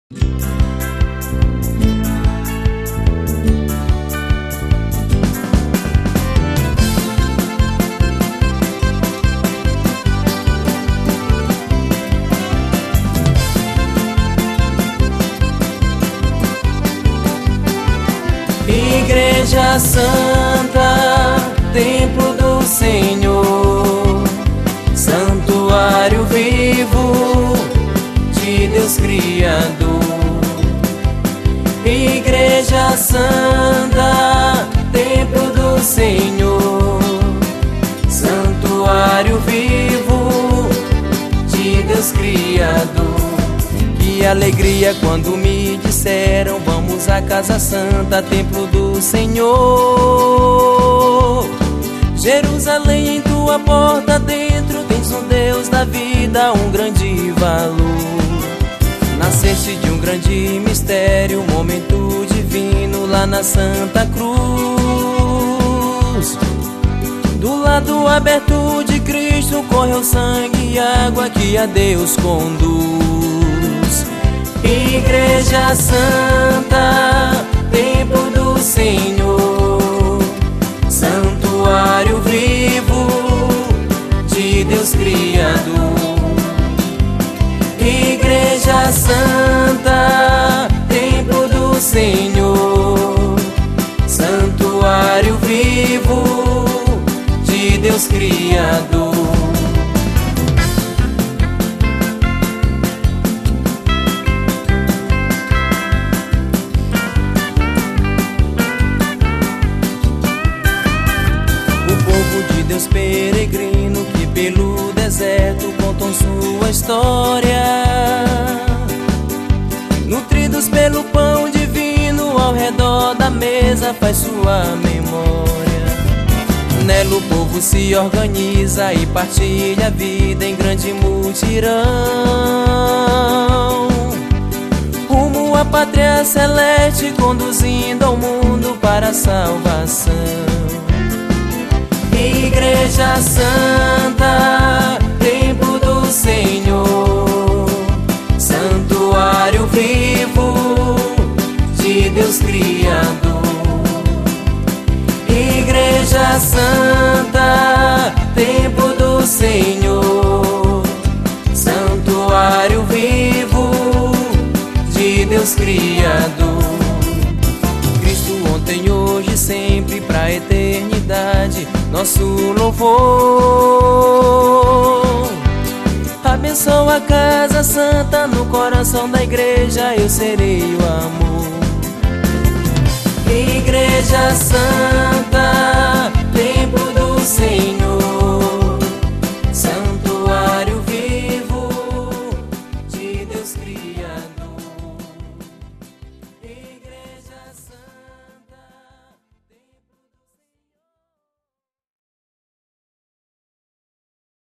Igreja Santa, templo do Senhor, santuário vivo de Deus Criador. Igreja Santa, templo do Senhor, santuário vivo de Deus Criador. Que alegria quando me disseram: vamos à Casa Santa, templo do Senhor. Jerusalém, em tua porta dentro tens um Deus da vida, um grande valor. Nasceste de um grande mistério, um momento divino lá na Santa Cruz. Do lado aberto de Cristo correu sangue e água que a Deus conduz. Igreja Santa, templo do Senhor, santuário vivo de Deus Criador. Igreja Santa, templo do Senhor, santuário vivo de Deus Criador. Deus peregrino que pelo deserto contam sua história, nutridos pelo pão divino, ao redor da mesa faz sua memória. Nela o povo se organiza e partilha a vida em grande mutirão, rumo à pátria celeste, conduzindo ao mundo para a salvação. Igreja Santa, templo do Senhor, santuário vivo de Deus Criador. Igreja Santa, templo do Senhor, santuário vivo de Deus Criador. Cristo ontem, hoje, sempre, pra eternidade, nosso louvor. Abençoa a Casa Santa, no coração da igreja eu serei o amor. Igreja Santa,